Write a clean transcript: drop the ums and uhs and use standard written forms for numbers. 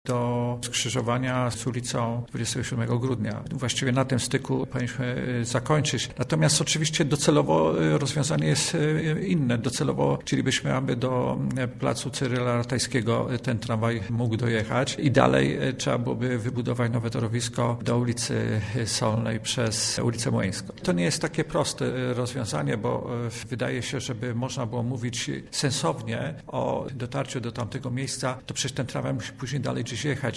do skrzyżowania z ulicą 27 grudnia. Właściwie na tym styku powinniśmy zakończyć. Natomiast oczywiście docelowo rozwiązanie jest inne. Docelowo chcielibyśmy, aby do placu Cyryla Ratajskiego ten tramwaj mógł dojechać i dalej trzeba byłoby wybudować nowe torowisko do ulicy Solnej przez ulicę Młyńską. To nie jest takie proste rozwiązanie, bo wydaje się, żeby można było mówić sensownie o dotarciu do tamtego miejsca, to przecież ten tramwaj musi później dalej gdzieś jechać.